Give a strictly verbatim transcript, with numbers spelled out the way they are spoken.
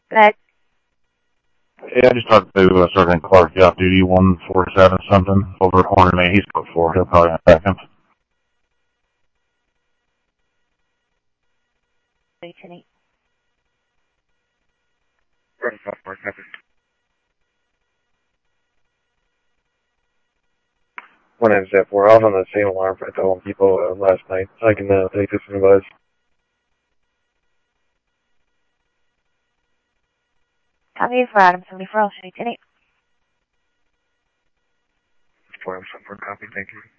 But Yeah, I just talked to uh, Sergeant Clark, off duty one four seven something, over at Hornet. He's put four. He'll probably attack him. Lieutenant. One N Z four. I was on the same alarm for telling people uh, last night. I can uh, take this in buzz. Copy for Adam seventy-four, Lieutenant. four M seven four, copy, thank you.